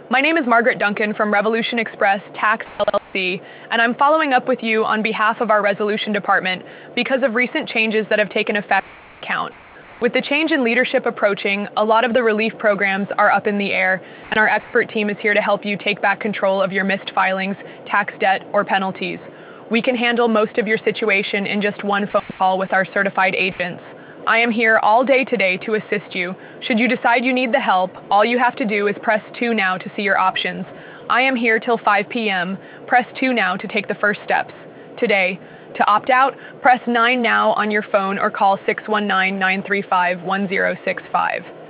My name is Margaret Duncan from Revolution Express Tax LLC, and I'm following up with you on behalf of our resolution department because of recent changes that have taken effect in the account. With the change in leadership approaching, a lot of the relief programs are up in the air, and our expert team is here to help you take back control of your missed filings, tax debt, or penalties. We can handle most of your situation in just one phone call with our certified agents. I am here all day today to assist you. Should you decide you need the help, all you have to do is press 2 now to see your options. I am here till 5 p.m. Press 2 now to take the first steps. Today, to opt out, press 9 now on your phone or call 619-935-1065.